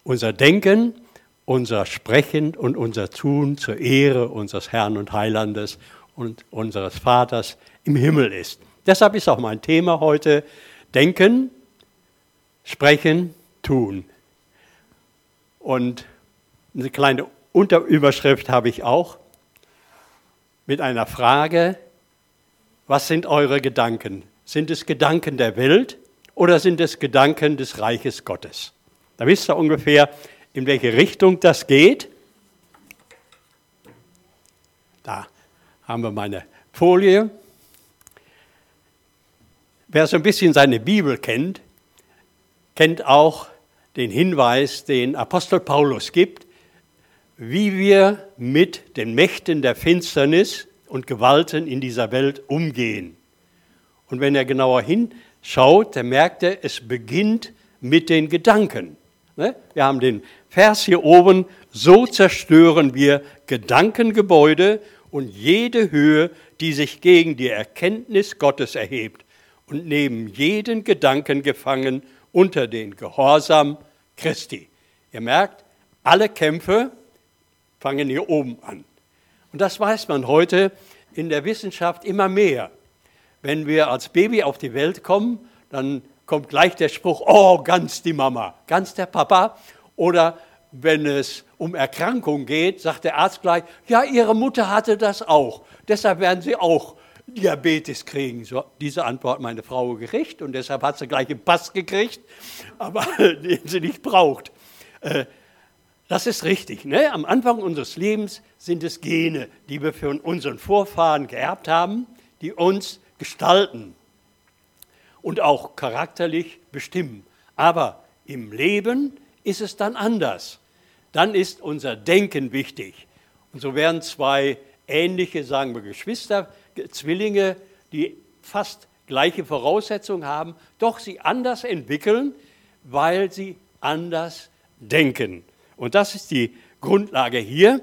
unser Denken, unser Sprechen und unser Tun zur Ehre unseres Herrn und Heilandes und unseres Vaters im Himmel ist. Deshalb ist auch mein Thema heute Denken, Sprechen, Tun. Und eine kleine Unterüberschrift habe ich auch mit einer Frage: Was sind eure Gedanken? Sind es Gedanken der Welt oder sind es Gedanken des Reiches Gottes? Da wisst ihr ungefähr, in welche Richtung das geht. Da haben wir meine Folie. Wer so ein bisschen seine Bibel kennt, kennt auch den Hinweis, den Apostel Paulus gibt, wie wir mit den Mächten der Finsternis und Gewalten in dieser Welt umgehen. Und wenn er genauer hinschaut, dann merkt er, es beginnt mit den Gedanken. Wir haben den Vers hier oben: So zerstören wir Gedankengebäude und jede Höhe, die sich gegen die Erkenntnis Gottes erhebt, und nehmen jeden Gedanken gefangen unter den Gehorsam Christi. Ihr merkt, alle Kämpfe fangen hier oben an. Und das weiß man heute in der Wissenschaft immer mehr. Wenn wir als Baby auf die Welt kommen, dann kommt gleich der Spruch: Oh, ganz die Mama, ganz der Papa. Oder wenn es um Erkrankung geht, sagt der Arzt gleich: Ja, Ihre Mutter hatte das auch, deshalb werden Sie auch Diabetes kriegen. So, diese Antwort hat meine Frau gekriegt und deshalb hat sie gleich einen Pass gekriegt, aber den sie nicht braucht. Das ist richtig. Ne? Am Anfang unseres Lebens sind es Gene, die wir von unseren Vorfahren geerbt haben, die uns gestalten und auch charakterlich bestimmen. Aber im Leben ist es dann anders. Dann ist unser Denken wichtig. Und so werden zwei ähnliche, sagen wir Geschwister, Zwillinge, die fast gleiche Voraussetzungen haben, doch sie anders entwickeln, weil sie anders denken. Und das ist die Grundlage hier.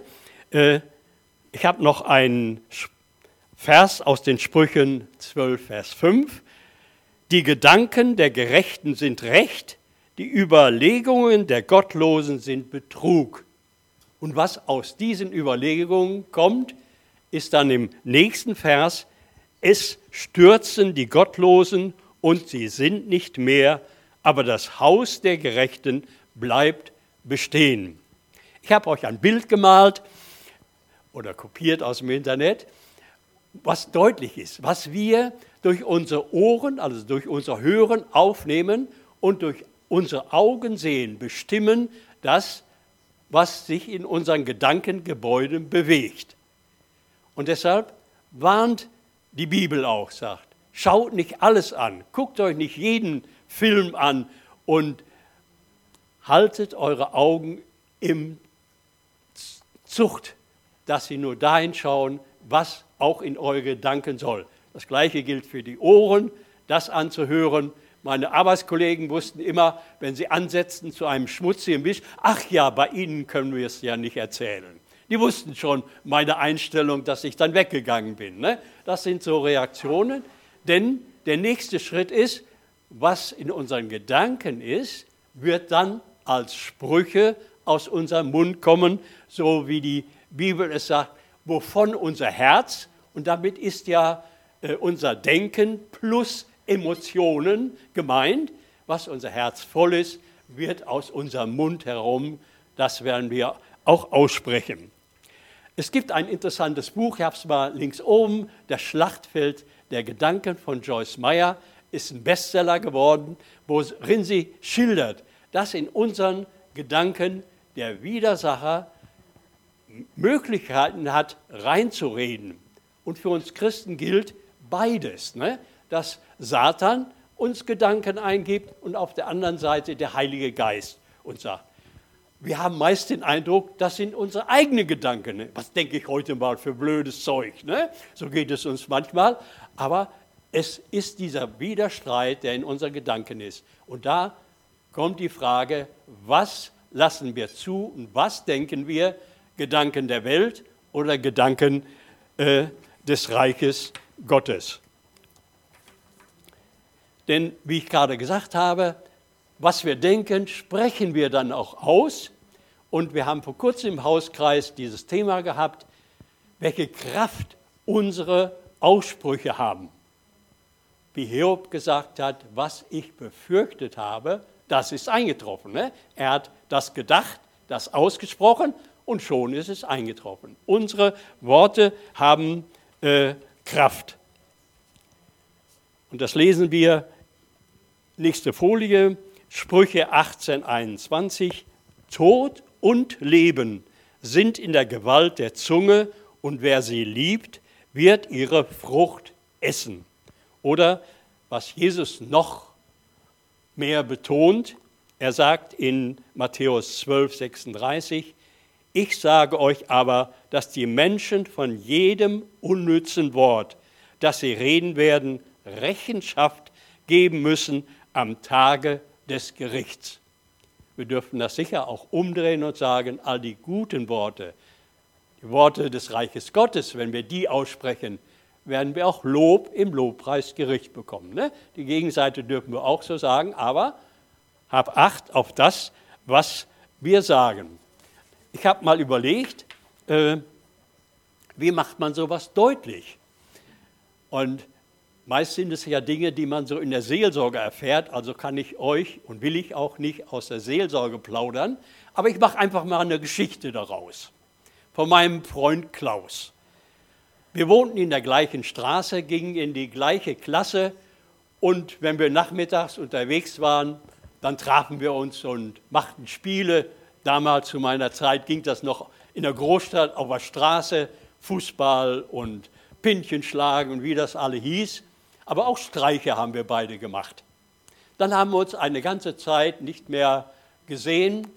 Ich habe noch einen Vers aus den Sprüchen 12, Vers 5. Die Gedanken der Gerechten sind Recht, die Überlegungen der Gottlosen sind Betrug. Und was aus diesen Überlegungen kommt, ist dann im nächsten Vers: Es stürzen die Gottlosen und sie sind nicht mehr, aber das Haus der Gerechten bleibt bestehen. Ich habe euch ein Bild gemalt oder kopiert aus dem Internet, was deutlich ist, was wir durch unsere Ohren, also durch unser Hören aufnehmen und durch unsere Augen sehen, bestimmen das, was sich in unseren Gedankengebäuden bewegt. Und deshalb warnt die Bibel auch, sagt: Schaut nicht alles an, guckt euch nicht jeden Film an und haltet eure Augen im Zucht, dass sie nur dahin schauen, was auch in eure Gedanken soll. Das Gleiche gilt für die Ohren, das anzuhören. Meine Arbeitskollegen wussten immer, wenn sie ansetzten zu einem schmutzigen Wisch: Ach ja, bei Ihnen können wir es ja nicht erzählen. Die wussten schon meine Einstellung, dass ich dann weggegangen bin. Ne? Das sind so Reaktionen, denn der nächste Schritt ist, was in unseren Gedanken ist, wird dann als Sprüche aus unserem Mund kommen, so wie die Bibel es sagt, wovon unser Herz, und damit ist ja unser Denken plus Emotionen gemeint, was unser Herz voll ist, wird aus unserem Mund herum, das werden wir auch aussprechen. Es gibt ein interessantes Buch, ich habe es mal links oben, Das Schlachtfeld der Gedanken von Joyce Meyer, ist ein Bestseller geworden, worin sie schildert, dass in unseren Gedanken der Widersacher Möglichkeiten hat, reinzureden. Und für uns Christen gilt beides, ne? Dass Satan uns Gedanken eingibt und auf der anderen Seite der Heilige Geist uns sagt. Wir haben meist den Eindruck, das sind unsere eigenen Gedanken. Ne? Was denke ich heute mal für blödes Zeug? Ne? So geht es uns manchmal. Aber es ist dieser Widerstreit, der in unseren Gedanken ist. Und da kommt die Frage, was lassen wir zu und was denken wir? Gedanken der Welt oder Gedanken des Reiches Gottes? Denn, wie ich gerade gesagt habe, was wir denken, sprechen wir dann auch aus. Und wir haben vor kurzem im Hauskreis dieses Thema gehabt, welche Kraft unsere Aussprüche haben. Wie Hiob gesagt hat, was ich befürchtet habe, das ist eingetroffen. Ne? Er hat das gedacht, das ausgesprochen und schon ist es eingetroffen. Unsere Worte haben Kraft. Und das lesen wir, nächste Folie, Sprüche 18,21. Tod und Leben sind in der Gewalt der Zunge und wer sie liebt, wird ihre Frucht essen. Oder was Jesus noch mehr betont, er sagt in Matthäus 12,36, ich sage euch aber, dass die Menschen von jedem unnützen Wort, das sie reden werden, Rechenschaft geben müssen am Tage des Gerichts. Wir dürfen das sicher auch umdrehen und sagen, all die guten Worte, die Worte des Reiches Gottes, wenn wir die aussprechen, werden wir auch Lob im Lobpreisgericht bekommen. Ne? Die Gegenseite dürfen wir auch so sagen, aber hab Acht auf das, was wir sagen. Ich habe mal überlegt, wie macht man sowas deutlich? Und meist sind es ja Dinge, die man so in der Seelsorge erfährt, also kann ich euch und will ich auch nicht aus der Seelsorge plaudern, aber ich mache einfach mal eine Geschichte daraus. Von meinem Freund Klaus. Wir wohnten in der gleichen Straße, gingen in die gleiche Klasse und wenn wir nachmittags unterwegs waren, dann trafen wir uns und machten Spiele. Damals zu meiner Zeit ging das noch in der Großstadt auf der Straße, Fußball und Pintchenschlagen und wie das alle hieß. Aber auch Streiche haben wir beide gemacht. Dann haben wir uns eine ganze Zeit nicht mehr gesehen.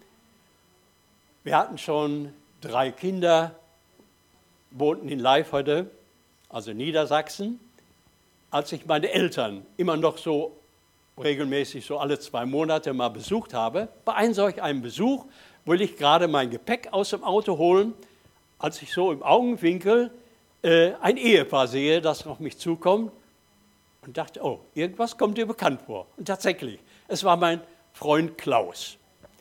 Wir hatten schon 3 Kinder, wohnten in Leiferde, also Niedersachsen. Als ich meine Eltern immer noch so regelmäßig so alle 2 Monate mal besucht habe, bei einem solch einem Besuch wollte ich gerade mein Gepäck aus dem Auto holen, als ich so im Augenwinkel ein Ehepaar sehe, das auf mich zukommt und dachte, oh, irgendwas kommt dir bekannt vor. Und tatsächlich, es war mein Freund Klaus.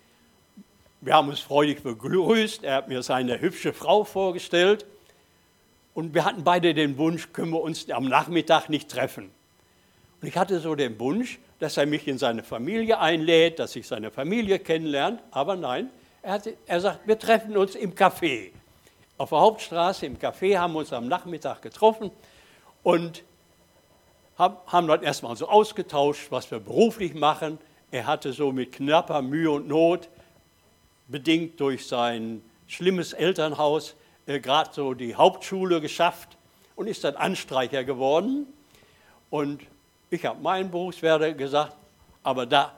Wir haben uns freudig begrüßt, er hat mir seine hübsche Frau vorgestellt und wir hatten beide den Wunsch, können wir uns am Nachmittag nicht treffen. Und ich hatte so den Wunsch, dass er mich in seine Familie einlädt, dass ich seine Familie kennenlerne, aber nein, er sagt, wir treffen uns im Café. Auf der Hauptstraße im Café haben wir uns am Nachmittag getroffen und haben dann erstmal so ausgetauscht, was wir beruflich machen. Er hatte so mit knapper Mühe und Not, bedingt durch sein schlimmes Elternhaus, gerade so die Hauptschule geschafft und ist dann Anstreicher geworden. Und ich habe meinen Berufswerte gesagt, aber da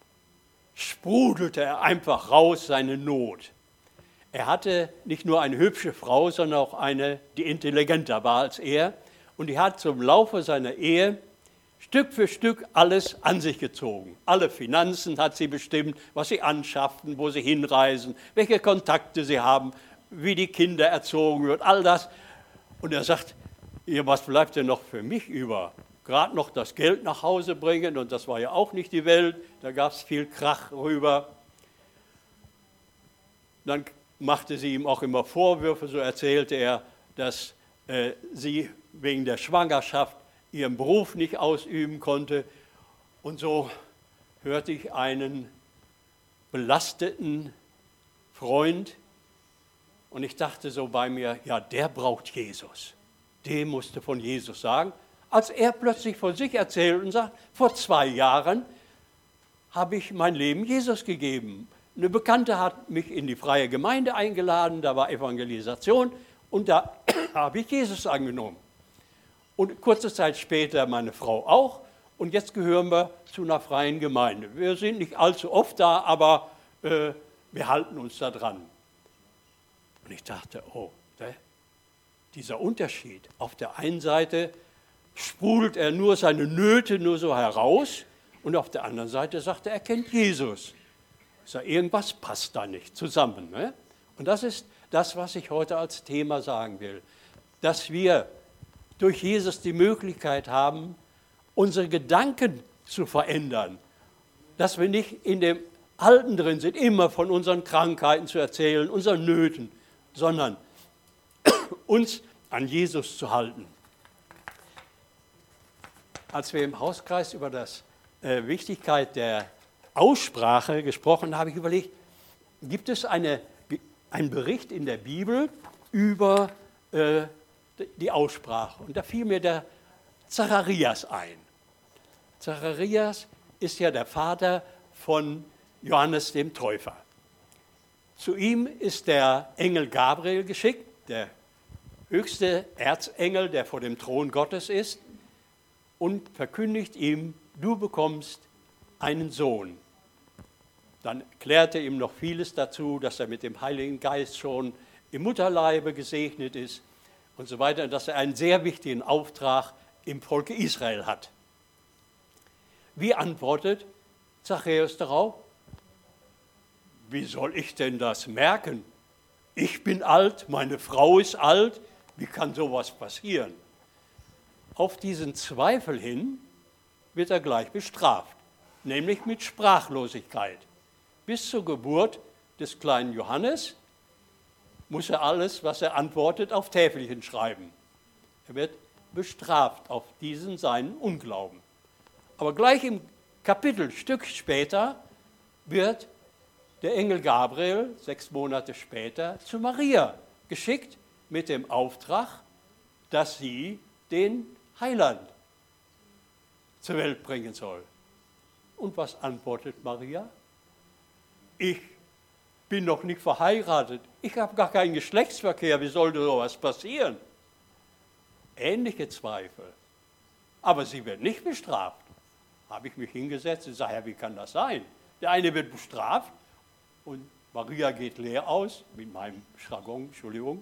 sprudelte er einfach raus seine Not. Er hatte nicht nur eine hübsche Frau, sondern auch eine, die intelligenter war als er. Und die hat zum Laufe seiner Ehe Stück für Stück alles an sich gezogen. Alle Finanzen hat sie bestimmt, was sie anschaffen, wo sie hinreisen, welche Kontakte sie haben, wie die Kinder erzogen wird, all das. Und er sagt, ja, was bleibt denn noch für mich über? Gerade noch das Geld nach Hause bringen und das war ja auch nicht die Welt, da gab es viel Krach rüber. Dann machte sie ihm auch immer Vorwürfe, so erzählte er, dass sie wegen der Schwangerschaft ihren Beruf nicht ausüben konnte. Und so hörte ich einen belasteten Freund und ich dachte so bei mir, ja, der braucht Jesus. Dem musste von Jesus sagen. Als er plötzlich von sich erzählt und sagt, vor 2 Jahren habe ich mein Leben Jesus gegeben. Eine Bekannte hat mich in die freie Gemeinde eingeladen, da war Evangelisation und da habe ich Jesus angenommen. Und kurze Zeit später meine Frau auch und jetzt gehören wir zu einer freien Gemeinde. Wir sind nicht allzu oft da, aber wir halten uns da dran. Und ich dachte, oh, dieser Unterschied. Auf der einen Seite sprudelt er nur seine Nöte nur so heraus und auf der anderen Seite sagt er kennt Jesus. Ich sage, irgendwas passt da nicht zusammen. Ne? Und das ist das, was ich heute als Thema sagen will. Dass wir durch Jesus die Möglichkeit haben, unsere Gedanken zu verändern. dass wir nicht in dem Alten drin sind, immer von unseren Krankheiten zu erzählen, unseren Nöten, sondern uns an Jesus zu halten. Als wir im Hauskreis über die Wichtigkeit der Aussprache gesprochen haben, habe ich überlegt, gibt es einen Bericht in der Bibel über die Aussprache? Und da fiel mir der Zacharias ein. Zacharias ist ja der Vater von Johannes dem Täufer. Zu ihm ist der Engel Gabriel geschickt, der höchste Erzengel, der vor dem Thron Gottes ist, und verkündigt ihm, du bekommst einen Sohn. Dann erklärte ihm noch vieles dazu, dass er mit dem Heiligen Geist schon im Mutterleibe gesegnet ist und so weiter, und dass er einen sehr wichtigen Auftrag im Volke Israel hat. Wie antwortet Zachäus darauf? Wie soll ich denn das merken? Ich bin alt, meine Frau ist alt, wie kann sowas passieren? Auf diesen Zweifel hin wird er gleich bestraft, nämlich mit Sprachlosigkeit. Bis zur Geburt des kleinen Johannes muss er alles, was er antwortet, auf Täfelchen schreiben. Er wird bestraft auf diesen seinen Unglauben. Aber gleich im Kapitel, Stück später, wird der Engel Gabriel 6 Monate später zu Maria geschickt mit dem Auftrag, dass sie den Heiland zur Welt bringen soll. Und was antwortet Maria? Ich bin noch nicht verheiratet, ich habe gar keinen Geschlechtsverkehr, wie sollte sowas passieren? Ähnliche Zweifel. Aber sie wird nicht bestraft. Habe ich mich hingesetzt und sage, ja, wie kann das sein? Der eine wird bestraft und Maria geht leer aus, mit meinem Jargon, Entschuldigung.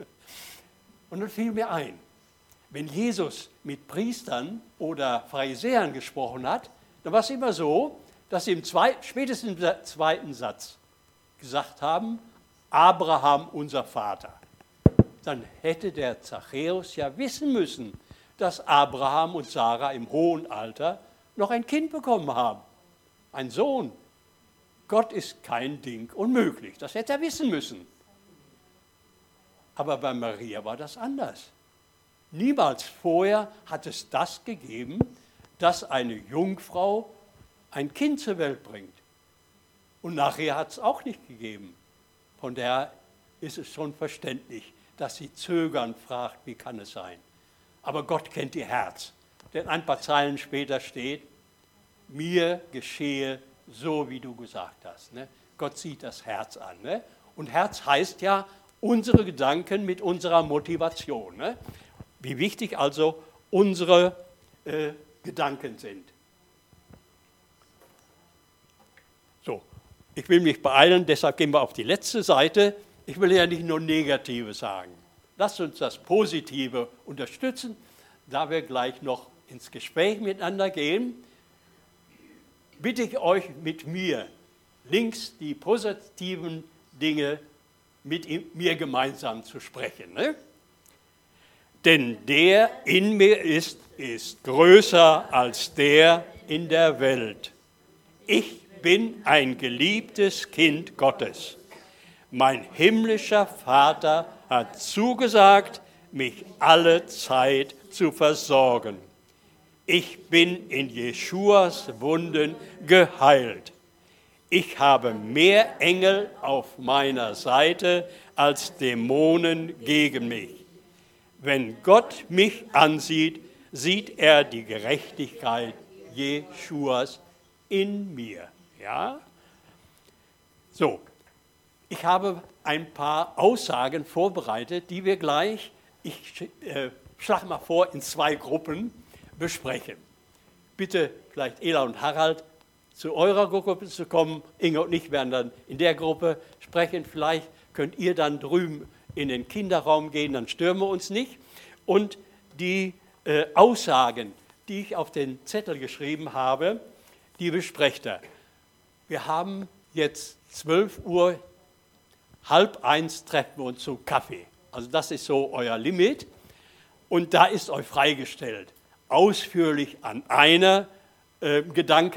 Und dann fiel mir ein, wenn Jesus mit Priestern oder Pharisäern gesprochen hat, dann war es immer so, dass sie spätestens im zweiten Satz gesagt haben, Abraham, unser Vater. Dann hätte der Zachäus ja wissen müssen, dass Abraham und Sarah im hohen Alter noch ein Kind bekommen haben, ein Sohn. Gott ist kein Ding unmöglich, das hätte er wissen müssen. Aber bei Maria war das anders. Niemals vorher hat es das gegeben, dass eine Jungfrau ein Kind zur Welt bringt. Und nachher hat es auch nicht gegeben. Von daher ist es schon verständlich, dass sie zögernd fragt, wie kann es sein? Aber Gott kennt ihr Herz. Denn ein paar Zeilen später steht, mir geschehe so, wie du gesagt hast. Ne? Gott sieht das Herz an. Ne? Und Herz heißt ja, unsere Gedanken mit unserer Motivation. Ne? Wie wichtig also unsere Gedanken sind. So, ich will mich beeilen, deshalb gehen wir auf die letzte Seite. Ich will ja nicht nur Negative sagen. Lasst uns das Positive unterstützen, da wir gleich noch ins Gespräch miteinander gehen. Bitte ich euch mit mir, links die positiven Dinge mit mir gemeinsam zu sprechen. Ne? Denn der in mir ist größer als der in der Welt. Ich bin ein geliebtes Kind Gottes. Mein himmlischer Vater hat zugesagt, mich alle Zeit zu versorgen. Ich bin in Jeschuas Wunden geheilt. Ich habe mehr Engel auf meiner Seite als Dämonen gegen mich. Wenn Gott mich ansieht, sieht er die Gerechtigkeit Jeschuas in mir. Ja? So, ich habe ein paar Aussagen vorbereitet, die wir gleich, ich schlage mal vor, in 2 Gruppen besprechen. Bitte vielleicht Ela und Harald zu eurer Gruppe zu kommen. Inge und ich werden dann in der Gruppe sprechen. Vielleicht könnt ihr dann drüben in den Kinderraum gehen, dann stören wir uns nicht. Und die Aussagen, die ich auf den Zettel geschrieben habe, die besprecht er. Wir haben jetzt 12 Uhr, 12:30 treffen wir uns zum Kaffee. Also das ist so euer Limit. Und da ist euch freigestellt, ausführlich an einer Gedanken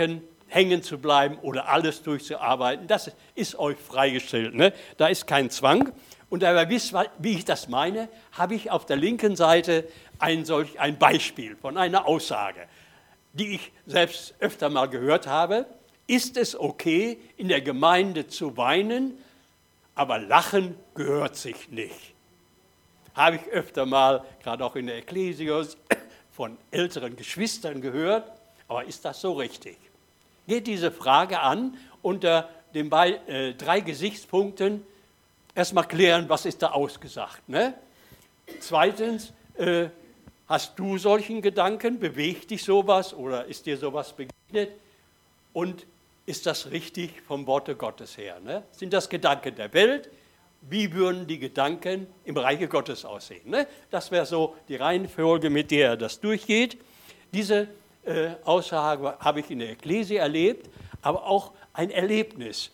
hängen zu bleiben oder alles durchzuarbeiten. Das ist euch freigestellt. Ne? Da ist kein Zwang. Und da ihr wisst, wie ich das meine, habe ich auf der linken Seite ein Beispiel von einer Aussage, die ich selbst öfter mal gehört habe. Ist es okay, in der Gemeinde zu weinen, aber lachen gehört sich nicht? Habe ich öfter mal, gerade auch in der Ekklesios, von älteren Geschwistern gehört. Aber ist das so richtig? Geht diese Frage an unter den 3 Gesichtspunkten. Erstmal klären, was ist da ausgesagt. Ne? Zweitens, hast du solchen Gedanken? Bewegt dich sowas oder ist dir sowas begegnet? Und ist das richtig vom Worte Gottes her? Ne? Sind das Gedanken der Welt? Wie würden die Gedanken im Reiche Gottes aussehen? Ne? Das wäre so die Reihenfolge, mit der das durchgeht. Diese Aussage habe ich in der Ekklesie erlebt, aber auch ein Erlebnis.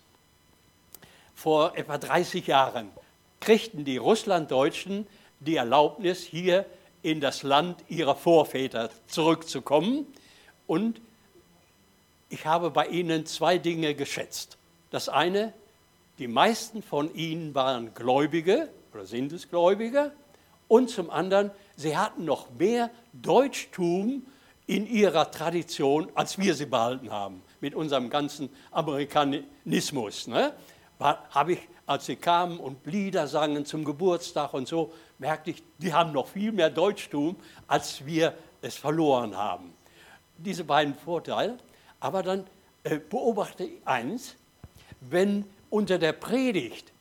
Vor etwa 30 Jahren kriegten die Russlanddeutschen die Erlaubnis, hier in das Land ihrer Vorväter zurückzukommen. Und ich habe bei ihnen 2 Dinge geschätzt. Das eine, die meisten von ihnen waren Gläubige oder sind es Gläubige. Und zum anderen, sie hatten noch mehr Deutschtum in ihrer Tradition, als wir sie behalten haben, mit unserem ganzen Amerikanismus. Ne? Habe ich, als sie kamen und Lieder sangen zum Geburtstag und so, merkte ich, die haben noch viel mehr Deutschtum, als wir es verloren haben. Diese beiden Vorteile. Aber dann beobachte ich eins, wenn unter der Predigt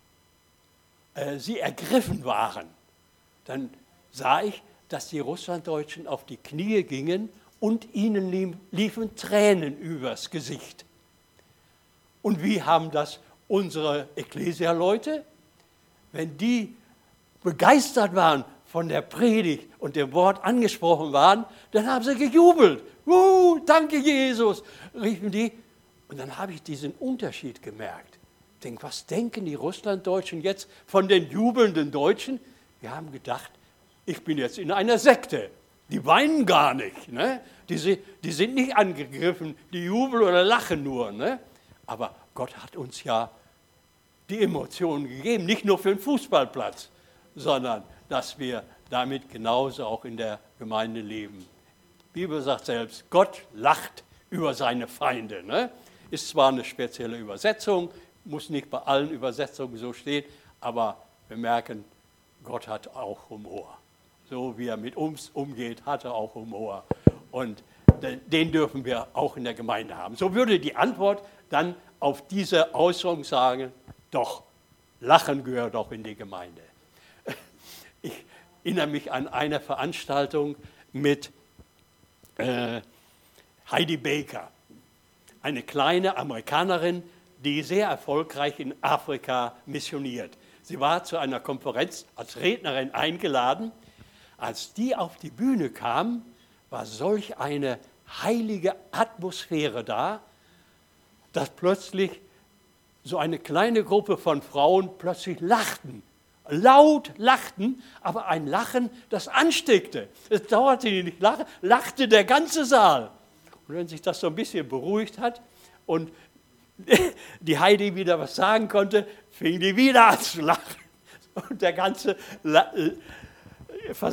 sie ergriffen waren, dann sah ich, dass die Russlanddeutschen auf die Knie gingen und ihnen liefen Tränen übers Gesicht. Und wie haben das unsere Ekklesia-Leute? Wenn die begeistert waren von der Predigt und dem Wort angesprochen waren, dann haben sie gejubelt. Danke Jesus, riefen die. Und dann habe ich diesen Unterschied gemerkt. Ich denke, was denken die Russlanddeutschen jetzt von den jubelnden Deutschen? Wir haben gedacht, ich bin jetzt in einer Sekte. Die weinen gar nicht. Ne? Die sind nicht angegriffen, die jubeln oder lachen nur. Ne? Aber Gott hat uns ja die Emotionen gegeben, nicht nur für den Fußballplatz, sondern dass wir damit genauso auch in der Gemeinde leben. Die Bibel sagt selbst, Gott lacht über seine Feinde. Ne? Ist zwar eine spezielle Übersetzung, muss nicht bei allen Übersetzungen so stehen, aber wir merken, Gott hat auch Humor. So wie er mit uns umgeht, hat er auch Humor. Und den dürfen wir auch in der Gemeinde haben. So würde die Antwort dann auf diese Äußerung sagen, doch, Lachen gehört auch in die Gemeinde. Ich erinnere mich an eine Veranstaltung mit Heidi Baker, eine kleine Amerikanerin, die sehr erfolgreich in Afrika missioniert. Sie war zu einer Konferenz als Rednerin eingeladen. Als die auf die Bühne kam, war solch eine heilige Atmosphäre da, dass plötzlich so eine kleine Gruppe von Frauen plötzlich lachten. Laut lachten, aber ein Lachen, das ansteckte. Es dauerte nicht, lachte der ganze Saal. Und wenn sich das so ein bisschen beruhigt hat und die Heidi wieder was sagen konnte, fing die wieder an zu lachen. Und der ganze